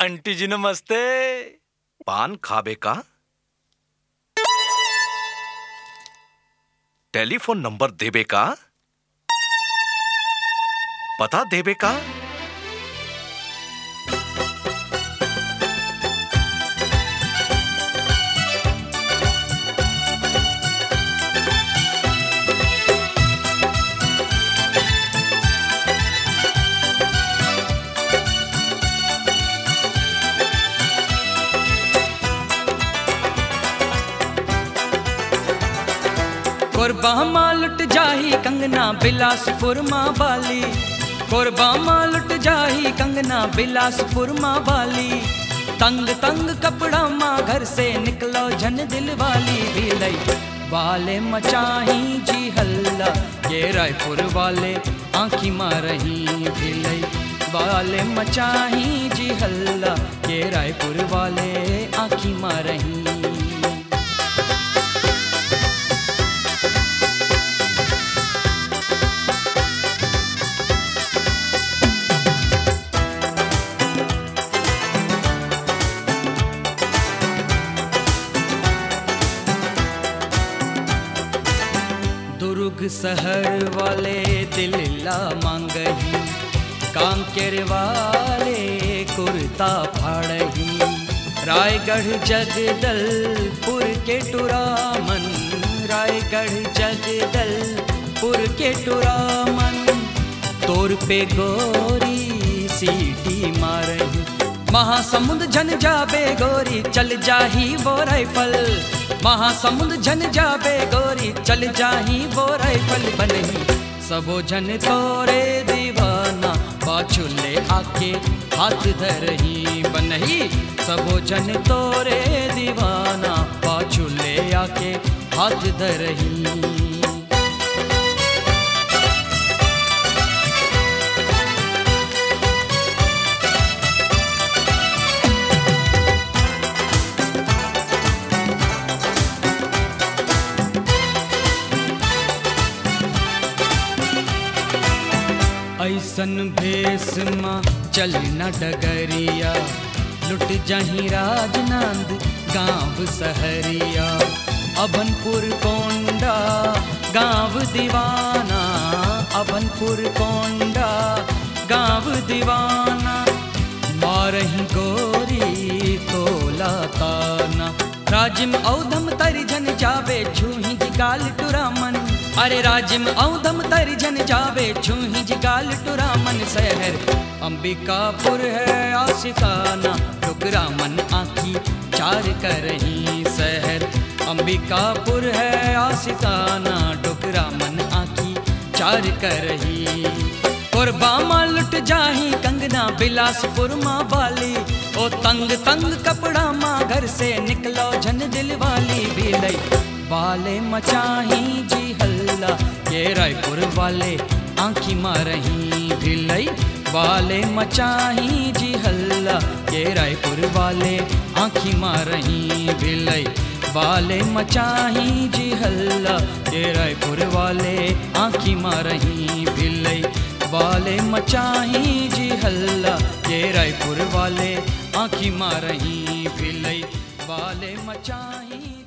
Aunty जी नमस्ते। पान खाबे का? टेलीफोन नंबर देबे का? पता देबे का? कोरबा मां लुट जाही कंगना बिलासपुर मां बाली। कोरबा मां लुट जाही कंगना बिलासपुर मां बाली। तंग तंग कपड़ा मां घर से निकलो झन दिल वाली भी लई। वाले मचाही जी हल्ला ये रायपुर वाले आँखी मां रही भी लई। वाले मचाही जी हल्ला ये रायपुर वाले आँखी मां रही। दुर्ग शहर वाले दिल ला मांगही। कांकेर वाले कुर्ता फाड़ही। रायगढ़ जगदलपुर के टुरामन। रायगढ़ जगदलपुर के टुरामन। तोर पे गोरी सीटी मारही। महासमुंद झन जाबे गोरी चल जाही वो राइफल। महासमुंद झन जाबे गोरी चल जाही वो राइफल बनही। सबो झन तोरे दीवाना पाछुले आके हाथ धरही बनही। सबो झन तोरे दीवाना पाछुले आके हाथ धरही। ऐसन भेष मां चल न डगरिया। लुट जाही राजनंद गांव सहरिया। अभनपुर कोंडा गांव दीवाना। अभनपुर कोंडा गांव दीवाना। मारही गोरी तोला ताना। राजिम औधम तरी झन जाबे छूही जिगाल टुरामन। अरे राजिम औधम तरी झन जाबे छूही जिगाल टुरामन। शहर अंबिकापुर है आशिकाना। टुकरामन आँखी चार करही। शहर अंबिकापुर है आशिकाना। टुकरामन आँखी चार करही। कोरबा मां लुट जाही कंगना बिलासपुर मां बाली। ओ तंग तंग कपड़ा मां घर से निकलो झन दिल वाली भी लई। वाले मचाही जी हल्ला ये रायपुर वाले आँखी मां रही भी लई। वाले मचाही जी हल्ला ये रायपुर वाले आँखी मां रही भी लई। वाले मचाही जी हल्ला ये रायपुर वाले आँखी मां रही भी लई। वाले मचाही जी हल्ला ये रायपुर वाले आँखी मां रही भी लई। वाले मचाही